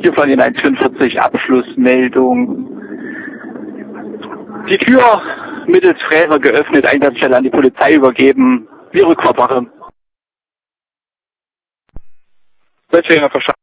Hier von den 144 Abschlussmeldung. Die Tür mittels Fräser geöffnet, Einsatzstelle an die Polizei übergeben. Wir Rückfahrtwache. Verstanden.